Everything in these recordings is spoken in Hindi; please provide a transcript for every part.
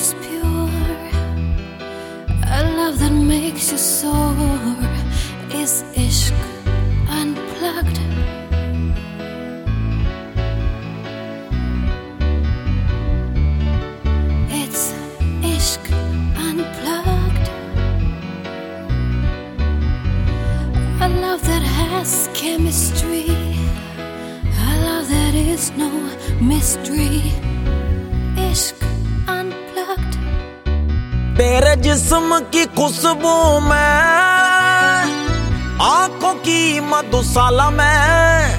is pure, a love that makes you soar, is ishq unplugged. It's ishq unplugged. A love that has chemistry, a love that is no mystery. Ishq unplugged. तेरे जिस्म की खुशबू में, आंखों की मधुशाला में,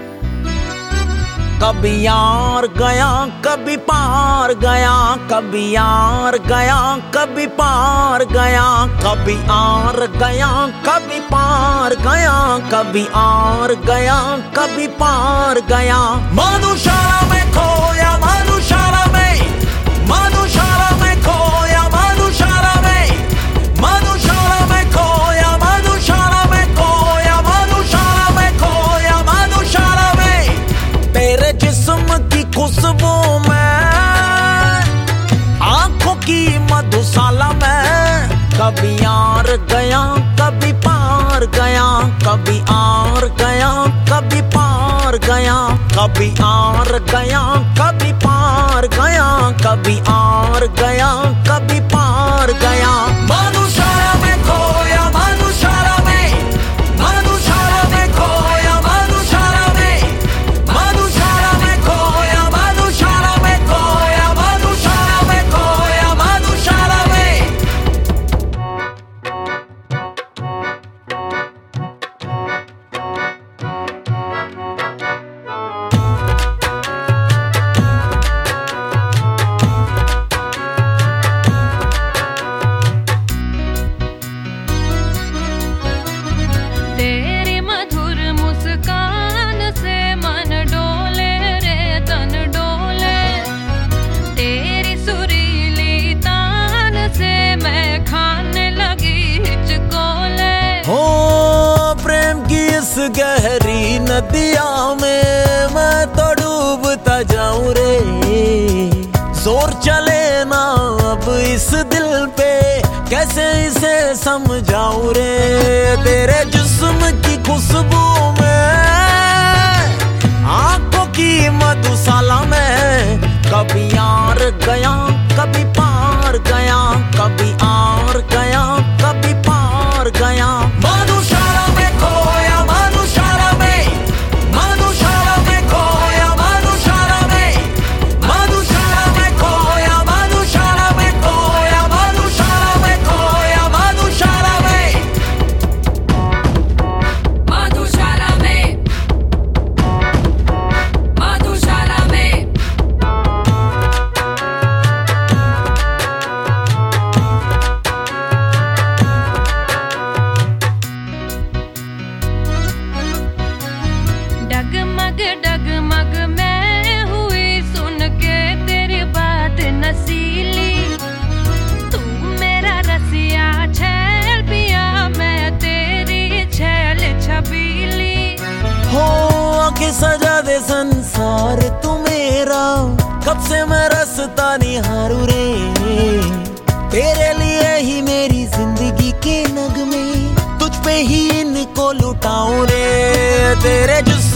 कभी यार गया कभी पार गया, कभी यार गया कभी पार गया, कभी आर गया कभी पार गया, कभी आर गया कभी पार गया। मधुशाला में खोया, मधुशाला में, मधुशाला में खोया, मधुशाला में, मधुशाला में खोया, मधुशाला में खोया, मधुशाला में खोया, मधुशाला में। तेरे जिस्म की खुशबू में, आंखों की मधुशाला में, कभी यार गया कभी पार गया, कभी आर गया कभी पार गया, कभी आर गया कभी पार गया, कभी आर गया कभी पार गया। मधुशाला में खोया, मधुशाला में, मधुशाला में खोया, मधुशाला में, मधुशाला में खोया, मधुशाला में खोया, मधुशाला में खोया, मधुशाला में। तेरी मधुर मुस्कान से मन डोले रे तन डोले, तेरी सुरीली तान से मैं खाने लगी हिचकोले। हो प्रेम की इस गहरी नदिया में मैं तो डूबता जाऊं रे, जोर चले ना अब इस दिल पे, कैसे इसे समझाऊं रे। तेरे जिस्म की खुशबू में, आंखों की मधुशाला में, कभी यार गया कभी पार गया, कभी आर गया कभी पार गया। मधुशाला में खोया, मधुशाला में, मधुशाला में खोया, मधुशाला में, मधुशाला में खोया, मधुशाला में खोया, मधुशाला में खोया, मधुशाला में। मधुशाला में, मधुशाला में। डगमग डगमग मैं हुई सुन के तेरी बात नसीली, तू मेरा रसिया छैल पिया, मैं तेरी छैल छबीली। हो आके सजा दे संसार तू मेरा, कब से मैं रास्ता निहारूं रे। तेरे लिए ही मेरी जिंदगी के नगमे, तुझ पे ही इनको लुटाऊं रे। तेरे जिस्म